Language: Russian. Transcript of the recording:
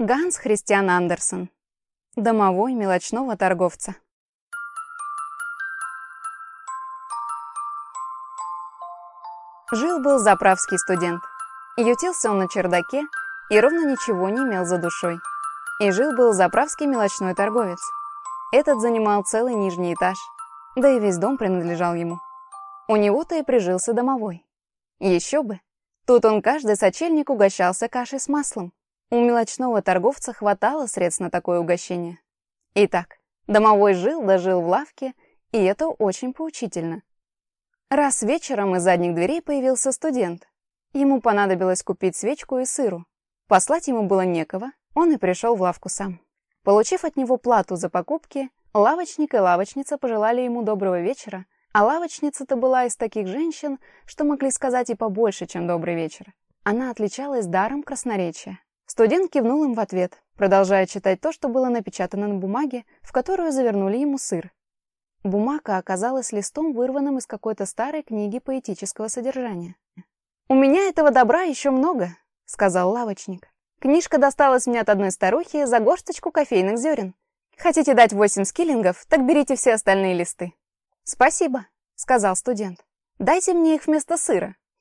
Ганс Христиан Андерсен. Домовой мелочного торговца. Жил-был заправский студент. Ютился он на чердаке и ровно ничего не имел за душой. И жил-был заправский мелочной торговец. Этот занимал целый нижний этаж, да и весь дом принадлежал ему. У него-то и прижился домовой. Еще бы! Тут он каждый сочельник угощался кашей с маслом. У мелочного торговца хватало средств на такое угощение. Итак, домовой жил да жил в лавке, и это очень поучительно. Раз вечером из задних дверей появился студент. Ему понадобилось купить свечку и сыру. Послать ему было некого, он и пришел в лавку сам. Получив от него плату за покупки, лавочник и лавочница пожелали ему доброго вечера, а лавочница-то была из таких женщин, что могли сказать и побольше, чем добрый вечер. Она отличалась даром красноречия. Студент кивнул им в ответ, продолжая читать то, что было напечатано на бумаге, в которую завернули ему сыр. Бумага оказалась листом, вырванным из какой-то старой книги поэтического содержания. «У меня этого добра еще много», — сказал лавочник. «Книжка досталась мне от одной старухи за горсточку кофейных зерен. Хотите дать 8 скиллингов, так берите все остальные листы». «Спасибо», — сказал студент. «Дайте мне их вместо сыра».